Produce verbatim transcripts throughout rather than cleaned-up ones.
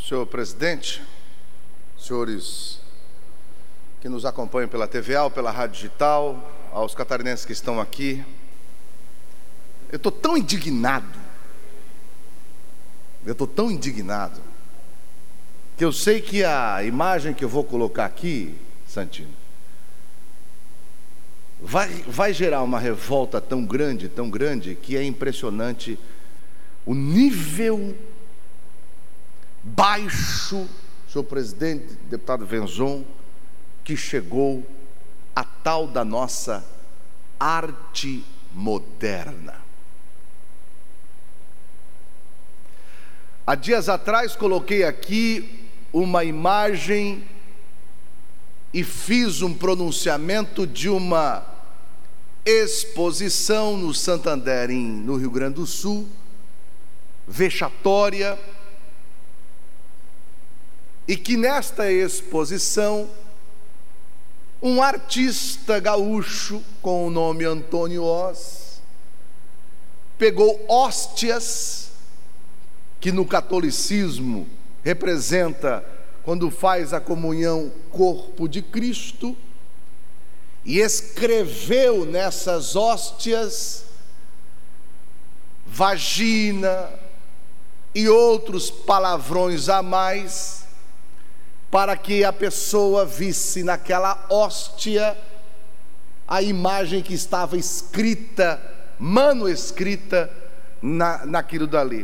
Senhor presidente, senhores que nos acompanham pela T V A ou pela rádio digital, aos catarinenses que estão aqui, eu estou tão indignado, eu estou tão indignado, que eu sei que a imagem que eu vou colocar aqui, Santino, vai, vai gerar uma revolta tão grande, tão grande, que é impressionante o nível baixo, senhor presidente, deputado Venzon, que chegou a tal da nossa arte moderna. Há dias atrás coloquei aqui uma imagem e fiz um pronunciamento de uma exposição no Santander, em, no Rio Grande do Sul, vexatória, e que nesta exposição um artista gaúcho com o nome Antônio Oz pegou hóstias, que no catolicismo representa, quando faz a comunhão, corpo de Cristo, e escreveu nessas hóstias vagina e outros palavrões a mais, para que a pessoa visse naquela hóstia a imagem que estava escrita, manuscrita na, naquilo dali.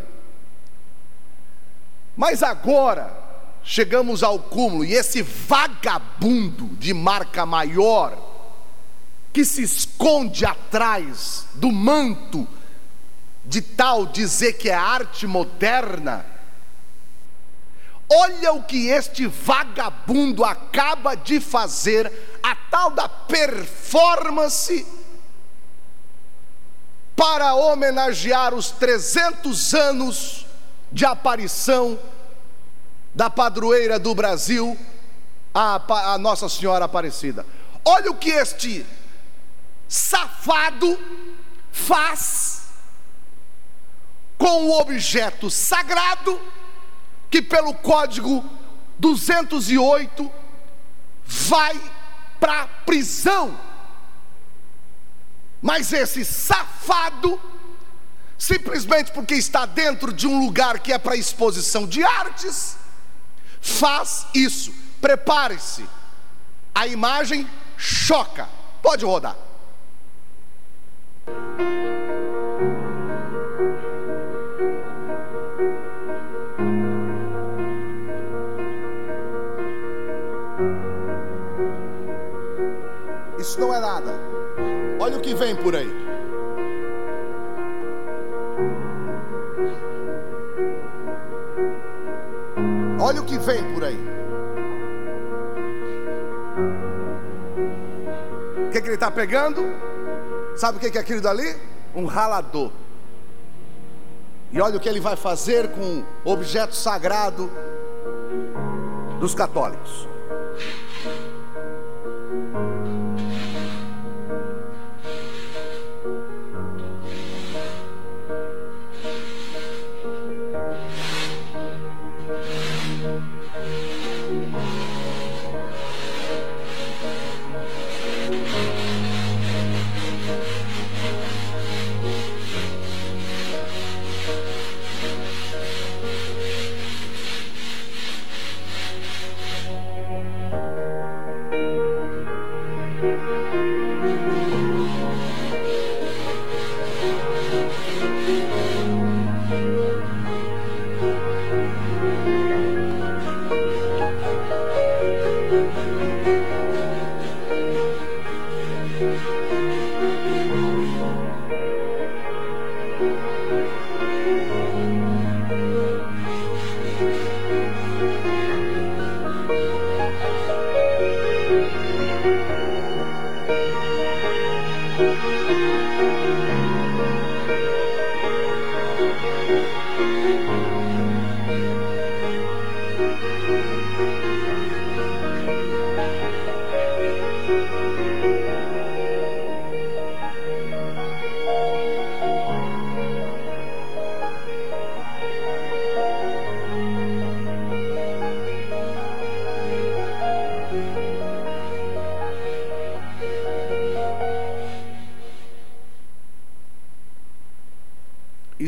Mas agora chegamos ao cúmulo, e esse vagabundo de marca maior, que se esconde atrás do manto de tal dizer que é arte moderna, olha o que este vagabundo acaba de fazer, a tal da performance para homenagear os trezentos anos de aparição da padroeira do Brasil, a, a Nossa Senhora Aparecida. Olha o que este safado faz com o objeto sagrado, que pelo código duzentos e oito vai para a prisão. Mas esse safado, simplesmente porque está dentro de um lugar que é para exposição de artes, faz isso. Prepare-se, a imagem choca. Pode rodar. Isso não é nada. Olha o que vem por aí. Olha o que vem por aí. O que, que ele está pegando? Sabe o que, que é aquilo dali? Um ralador. E olha o que ele vai fazer com o objeto sagrado dos católicos.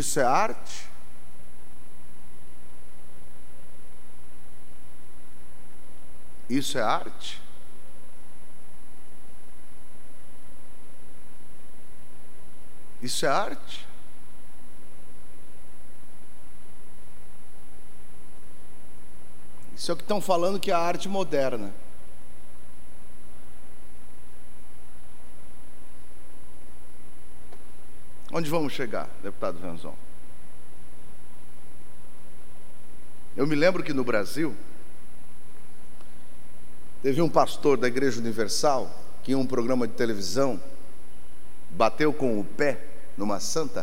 Isso é arte? Isso é arte? Isso é arte? Isso é o que estão falando que é a arte moderna. Onde vamos chegar, deputado Ranzon? Eu me lembro que no Brasil teve um pastor da Igreja Universal que em um programa de televisão bateu com o pé numa santa.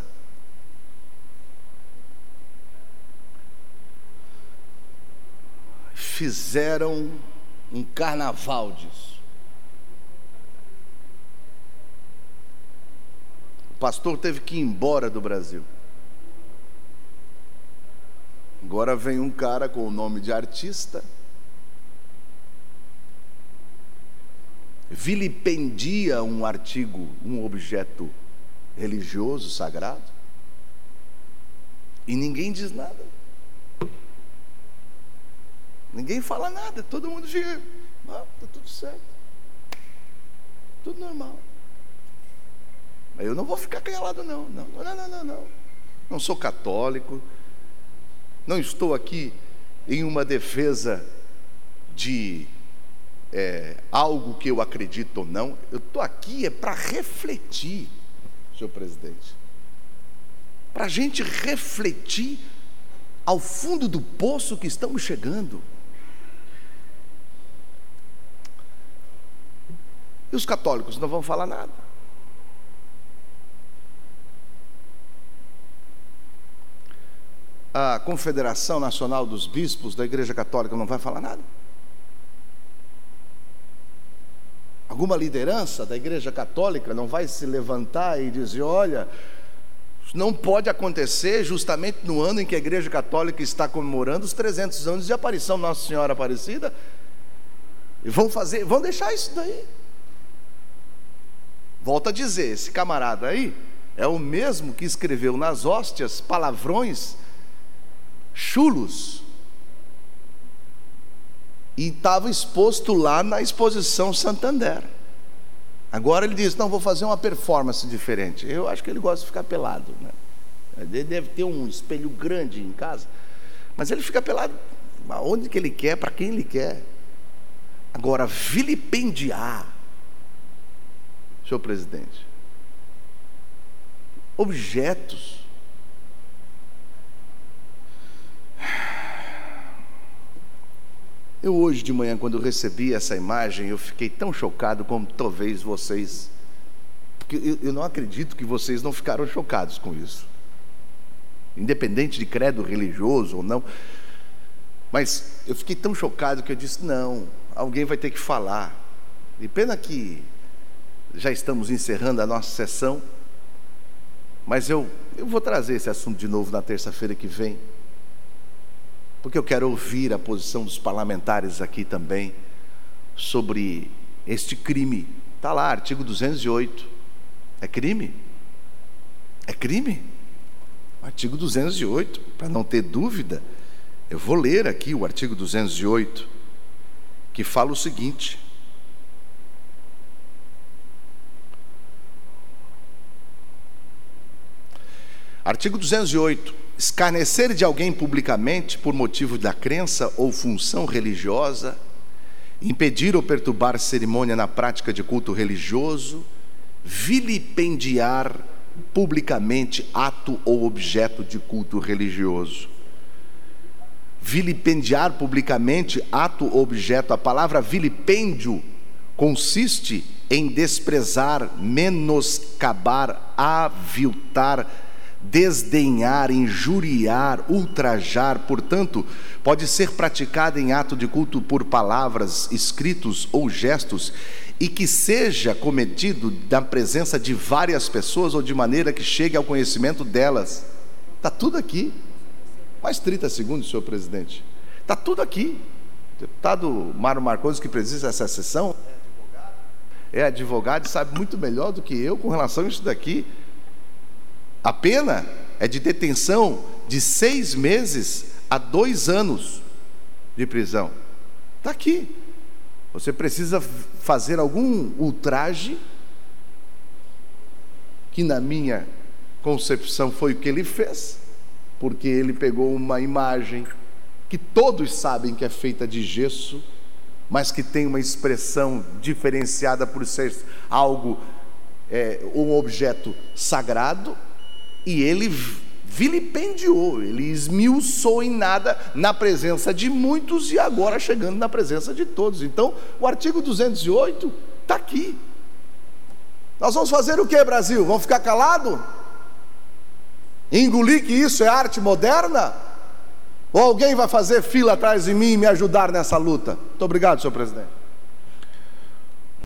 Fizeram um carnaval disso. O pastor teve que ir embora do Brasil. Agora vem um cara com o nome de artista, vilipendia um artigo, um objeto religioso, sagrado, e ninguém diz nada. Ninguém fala nada, todo mundo fica, ah, está tudo certo, tudo normal. Eu não vou ficar calado não, não, não, não, não, não. Não sou católico, não estou aqui em uma defesa de é, algo que eu acredito ou não. Eu estou aqui é para refletir, senhor presidente, para a gente refletir ao fundo do poço que estamos chegando. E os católicos não vão falar nada. A Confederação Nacional dos Bispos da Igreja Católica não vai falar nada. Alguma liderança da Igreja Católica não vai se levantar e dizer: olha, não pode acontecer justamente no ano em que a Igreja Católica está comemorando os trezentos anos de aparição de Nossa Senhora Aparecida, e vão fazer, vão deixar isso daí. Volto a dizer, esse camarada aí é o mesmo que escreveu nas hóstias palavrões chulos e estava exposto lá na exposição Santander. Agora ele diz: não, vou fazer uma performance diferente. Eu acho que ele gosta de ficar pelado, né? Ele deve ter um espelho grande em casa, mas ele fica pelado aonde que ele quer, para quem ele quer. Agora, vilipendiar, senhor presidente, objetos, eu hoje de manhã, quando eu recebi essa imagem, eu fiquei tão chocado como talvez vocês, porque eu, eu não acredito que vocês não ficaram chocados com isso, independente de credo religioso ou não, mas eu fiquei tão chocado que eu disse: não, alguém vai ter que falar. E pena que já estamos encerrando a nossa sessão, mas eu, eu vou trazer esse assunto de novo na terça-feira que vem, porque eu quero ouvir a posição dos parlamentares aqui também sobre este crime. Está lá, artigo duzentos e oito. É crime? É crime? Artigo duzentos e oito, para não ter dúvida, eu vou ler aqui o artigo duzentos e oito, que fala o seguinte: artigo duzentos e oito. Escarnecer de alguém publicamente por motivo da crença ou função religiosa, impedir ou perturbar cerimônia na prática de culto religioso, vilipendiar publicamente ato ou objeto de culto religioso. Vilipendiar publicamente ato ou objeto. A palavra vilipêndio consiste em desprezar, menoscabar, aviltar, desdenhar, injuriar, ultrajar. Portanto, pode ser praticada em ato de culto por palavras, escritos ou gestos, e que seja cometido na presença de várias pessoas ou de maneira que chegue ao conhecimento delas. Está tudo aqui. Mais trinta segundos, senhor presidente. Está tudo aqui. O deputado Mário Marcondes, que preside essa sessão, é advogado e sabe muito melhor do que eu com relação a isso daqui. A pena é de detenção de seis meses a dois anos de prisão. Está aqui. Você precisa fazer algum ultraje, que na minha concepção foi o que ele fez, porque ele pegou uma imagem que todos sabem que é feita de gesso, mas que tem uma expressão diferenciada por ser algo, é, um objeto sagrado, e ele vilipendiou, ele esmiuçou em nada na presença de muitos e agora chegando na presença de todos. Então, o artigo duzentos e oito está aqui. Nós vamos fazer o que, Brasil? Vamos ficar calado? Engolir que isso é arte moderna? Ou alguém vai fazer fila atrás de mim e me ajudar nessa luta? Muito obrigado, senhor presidente.